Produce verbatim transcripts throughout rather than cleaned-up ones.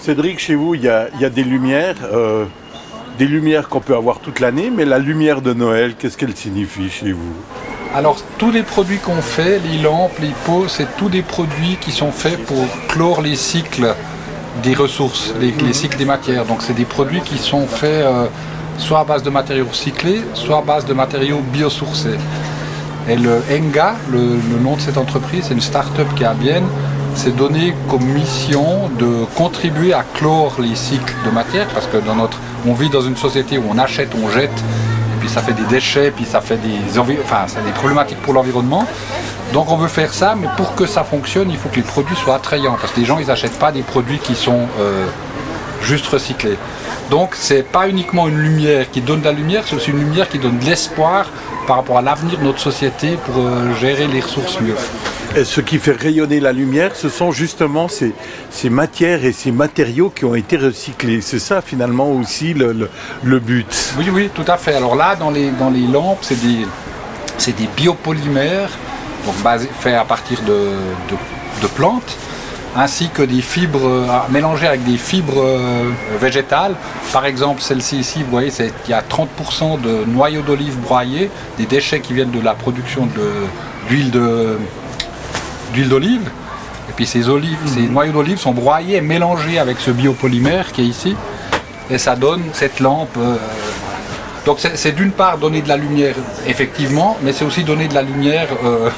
Cédric, chez vous, il y a, il y a des lumières, euh, des lumières qu'on peut avoir toute l'année, mais la lumière de Noël, qu'est-ce qu'elle signifie chez vous? Alors, tous les produits qu'on fait, les lampes, les pots, c'est tous des produits qui sont faits pour clore les cycles des ressources, les, les cycles des matières. Donc, c'est des produits qui sont faits euh, soit à base de matériaux recyclés, soit à base de matériaux biosourcés. Et le Enga, le, le nom de cette entreprise, c'est une start-up qui est à Bienne, c'est donné comme mission de contribuer à clore les cycles de matière, parce que dans notre, on vit dans une société où on achète, on jette, et puis ça fait des déchets, puis ça fait des, envi... enfin, ça a des problématiques pour l'environnement. Donc on veut faire ça, mais pour que ça fonctionne, il faut que les produits soient attrayants, parce que les gens, ils n'achètent pas des produits qui sont euh, juste recyclés. Donc c'est pas uniquement une lumière qui donne de la lumière, c'est aussi une lumière qui donne de l'espoir par rapport à l'avenir de notre société pour euh, gérer les ressources mieux. Et ce qui fait rayonner la lumière, ce sont justement ces, ces matières et ces matériaux qui ont été recyclés. C'est ça finalement aussi le, le, le but. Oui, oui, tout à fait. Alors là, dans les, dans les lampes, c'est des, c'est des biopolymères, donc basés, faits à partir de, de, de plantes, ainsi que des fibres, mélangées avec des fibres euh, végétales. Par exemple, celle-ci ici, vous voyez, c'est, il y a trente pour cent de noyaux d'olive broyés, des déchets qui viennent de la production de, d'huile de... d'huile d'olive, et puis ces, olives, mmh. ces noyaux d'olive sont broyés et mélangés avec ce biopolymère qui est ici, et ça donne cette lampe. Euh... Donc c'est, c'est d'une part donner de la lumière, effectivement, mais c'est aussi donner de la lumière euh,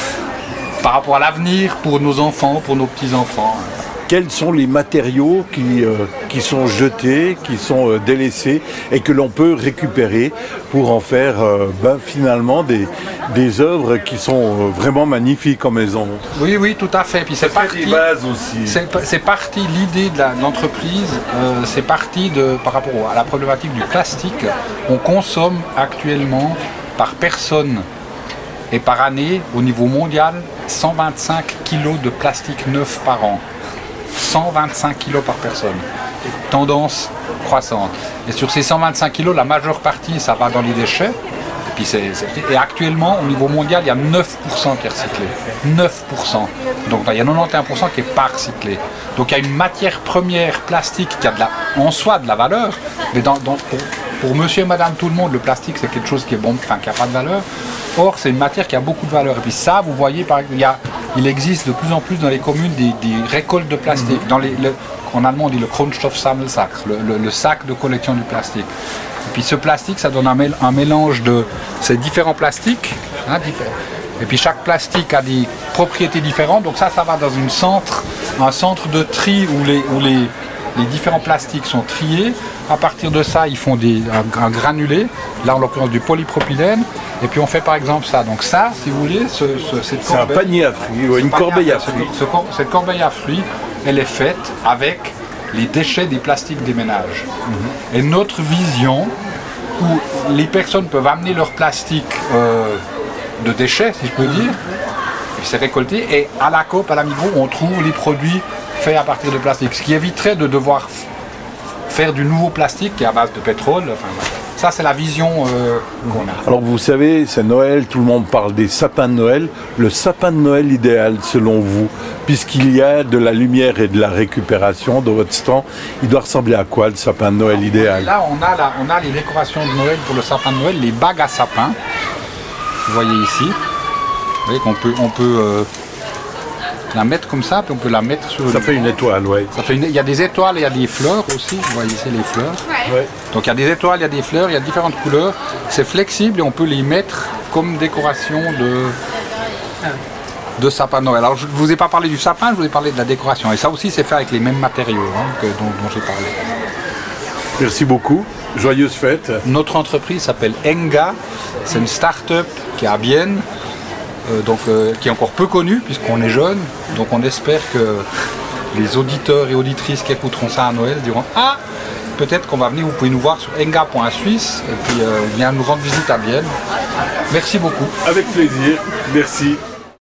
par rapport à l'avenir pour nos enfants, pour nos petits-enfants. Quels sont les matériaux qui, euh, qui sont jetés, qui sont euh, délaissés et que l'on peut récupérer pour en faire euh, ben, finalement des, des œuvres qui sont euh, vraiment magnifiques en maison? Oui, oui, tout à fait. Puis c'est parti, des vases aussi. C'est, c'est parti, l'idée de, la, de l'entreprise, euh, c'est parti de, par rapport à la problématique du plastique. On consomme actuellement par personne et par année, au niveau mondial, cent vingt-cinq kilos de plastique neuf par an. cent vingt-cinq kilos par personne. Tendance croissante. Et sur ces cent vingt-cinq kilos, la majeure partie, ça va dans les déchets. Et, puis c'est, c'est, et actuellement, au niveau mondial, il y a neuf pour cent qui est recyclé. neuf pour cent. Donc il y a quatre-vingt-onze pour cent qui n'est pas recyclé. Donc il y a une matière première plastique qui a de la, en soi de la valeur. Mais dans, dans, pour, pour monsieur et madame tout le monde, le plastique, c'est quelque chose qui est bon, enfin qui n'a pas de valeur. Or, c'est une matière qui a beaucoup de valeur. Et puis ça, vous voyez, par exemple, il y a Il existe de plus en plus dans les communes des, des récoltes de plastique. Dans les, le, en allemand, on dit le Grundstoffsammelsack, le, le, le sac de collection du plastique. Et puis ce plastique, ça donne un, mél- un mélange de ces différents plastiques. Hein, différents. Et puis chaque plastique a des propriétés différentes. Donc ça, ça va dans une centre, un centre de tri où les, où les, les différents plastiques sont triés. À partir de ça, ils font des, un, un granulé, là en l'occurrence du polypropylène. Et puis on fait par exemple ça. Donc ça, si vous voulez, ce, ce, cette c'est corbeille, un panier à fruits, ou une corbeille à fruits. Ce, ce, cette corbeille à fruits, elle est faite avec les déchets des plastiques des ménages. Mm-hmm. Et notre vision, où les personnes peuvent amener leur plastique euh, de déchets, si je peux dire, et c'est récolté, et à la Coop, à la Migros, on trouve les produits faits à partir de plastique. Ce qui éviterait de devoir faire du nouveau plastique qui est à base de pétrole. Enfin, ça, c'est la vision euh, qu'on a. Alors, vous savez, c'est Noël, tout le monde parle des sapins de Noël. Le sapin de Noël idéal, selon vous, puisqu'il y a de la lumière et de la récupération dans votre stand, il doit ressembler à quoi, le sapin de Noël Alors, idéal? Là, on a, la, on a les décorations de Noël pour le sapin de Noël, les bagues à sapin. Vous voyez ici. Vous voyez qu'on peut... On peut euh, la mettre comme ça, puis on peut la mettre sur... Ça le... fait une étoile, oui. Ça fait une... Il y a des étoiles et il y a des fleurs aussi. Vous voyez ici les fleurs. Ouais. Donc il y a des étoiles, il y a des fleurs, il y a différentes couleurs. C'est flexible et on peut les mettre comme décoration de, de sapin de Noël. Alors je ne vous ai pas parlé du sapin, je vous ai parlé de la décoration. Et ça aussi c'est fait avec les mêmes matériaux hein, que, dont, dont j'ai parlé. Merci beaucoup. Joyeuses fêtes. Notre entreprise s'appelle Enga. C'est une start-up qui est à Bienne. Euh, donc, euh, qui est encore peu connue puisqu'on est jeune, donc on espère que les auditeurs et auditrices qui écouteront ça à Noël diront « Ah, peut-être qu'on va venir, vous pouvez nous voir sur enga point suisse et puis euh, bien nous rendre visite à Bienne. » Merci beaucoup. Avec plaisir, merci.